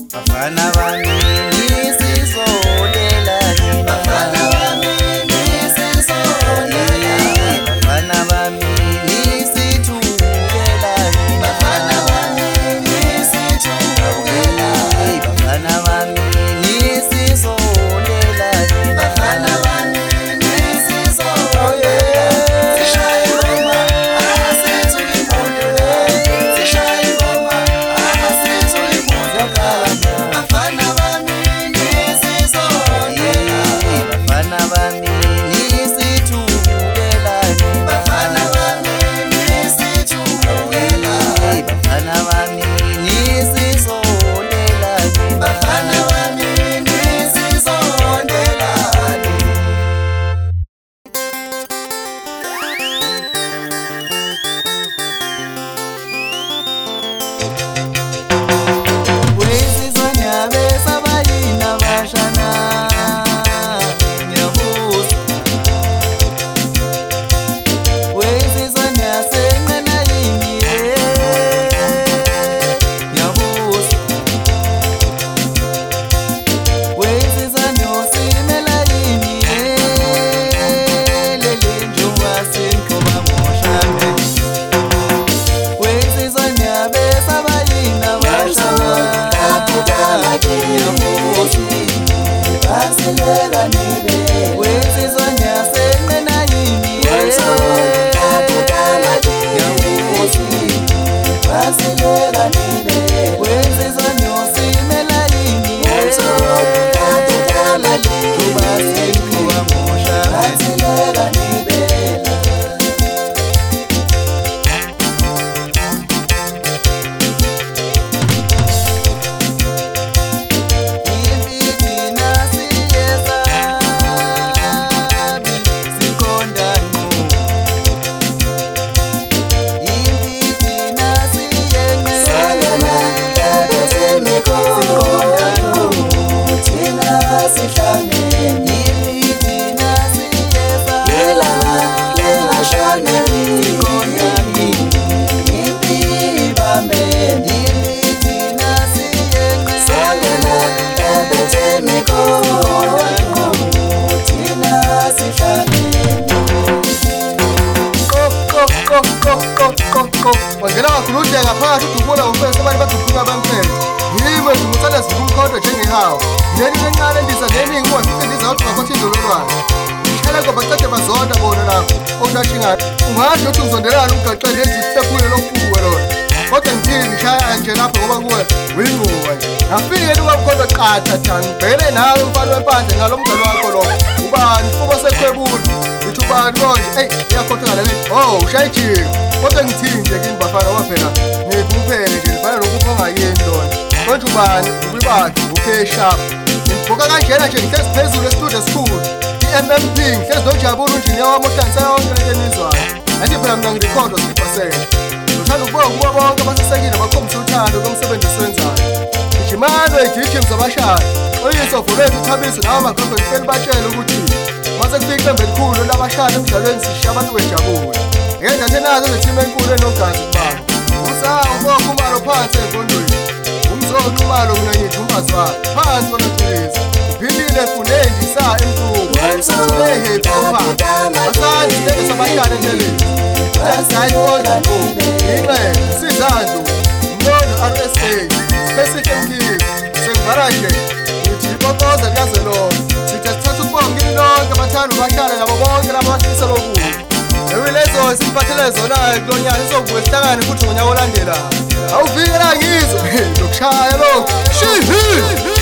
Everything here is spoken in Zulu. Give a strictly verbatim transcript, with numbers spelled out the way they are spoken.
bafana bami nisizolelani, bafana bami nisizolelani, bafana bami nisithukelani, bafana bami nisithukelani, bafana bami nisizolelani, bafana bami nisizolelani. Sishaya ingoma asithula imondo, sishaya ingoma asithula imondo. Bafana bami nisizolelani, bafana bami nisithukelani, bafana bami nisithukelani, bafana bami nisizolelani, bafana bami nisizolelani. wesizonyabe sabayina bashana nyabusa, wesizonyabe senqena yini nyabusa, wesizonyabe simela yini lele njuba sinqoba moshane, wesizonyabe sabayina bashana nyabusa, Basilela nibele, wesizonyabe senqena yini nyabusa, basilela nibele, wesizonyabe simela yini njuba sinqoba moshane. basilela nibele. Wangena kakhuludeka phakathi udubula ufese abantu baduduka bamphele. Yimi ngimthanda sikumkhonto njengehawu. Leli lencane ndiza neningi wangisindiza ukuthi ngakho indololwane. Ngishela ngoba cede bazonda bona lapho okunashinga. Ungathi uthi ngizondelana umgaqele ezifephule lofuwe lona. Kodwa ngithini ngishaya nje lapho ngoba kuwe uyinquba nje. Ngafike ke ukamkhonto qatha thani. Ngibhekene nawe umfana wempande ngalomdlalo wakho lo. Ubani fuba sekhwebula. Ngithi ubani konje? Ey iyakhothala le. Oh ushayijika. Kodwa ngithini nje kini bafana waphela ngikuphele nje ngifana lokupho ngayini lona konje ubani ubibakhe ukhe sharp ngibhoka kanjena nje ngihlezi phezulu e-studio school i-M M P ngihlezi nojabula unjini wami ohlanisa yonke lento enizwayo athi phela mina ngirekhorda sixty percent ngithanda ukubonga kubo bonke abasesekile bakhombisa uthando komsebenzi esiwenzayo gijimani wegijimi zabashaya oyise ovulethu uthabise nawo amakhombe ngifeli batshele ukuthi mase kufika iqembu elikhulu labashaya emdlalweni sishiya abantu bejabule ngenza thenazo ezithime enkulu enogazi kubani usawu ubopha umalo phansi emfondweni umzonke umalo mina ngithi umbazwana phansi konatulisa uphindile funenje isaa emkhuba ehepi opha asandi siteke sabashana endleleni asayibona inxe sizandlu mlondo R S A Specific Mkiv sengivara nje ngithi ipokoza likaze lona sithe sithatha ukubonga ini lonke abathanda ubashana nabo bonke laba abafisa lokudla ewilezo simphathele zona-ke kulonyaka izokubuye sihlangane futhi ngonyaka olandelayo awuvikela ngizo lokushaya lokhu shihi